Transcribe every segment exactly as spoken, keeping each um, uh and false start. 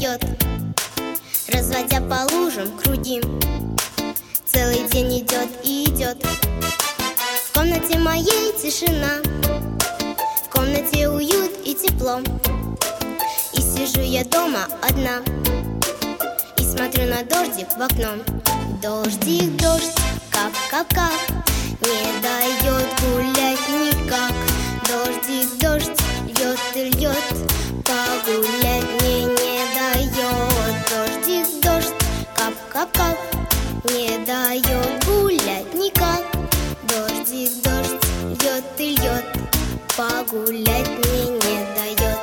дает, разводя по лужам круги. Целый день идет и идет. В комнате моей тишина, в комнате уют и тепло. И сижу я дома одна и смотрю на дождик в окно. Дождик, дождь, кап-кап-кап, не дает гулять никак. Дождик, дождь, льет и льет, погулять мне не дает. Дождик, дождь, кап-кап-кап, не дает гулять никак. Дождик, дождь, льет и льет, погулять мне не дает.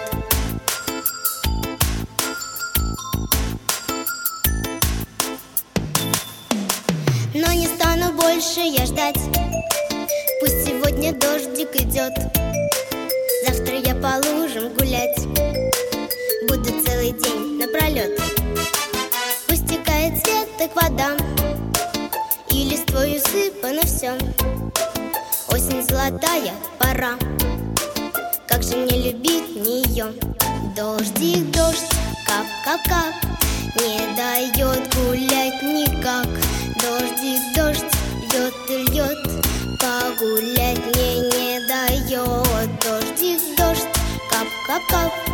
Но не стану больше я ждать, пусть сегодня дождик идет. Завтра я по лужам гулять буду целый день напролет. Пусть текает свет, так вода, и листвой усыпано все. Осень золотая пора, как же мне любить ее. Дождик, дождь, кап-кап-кап, не дает гулять никак. Дождик, дождь, льет и льет, погулять мне не дает. Дождик, дождь, кап-кап-кап,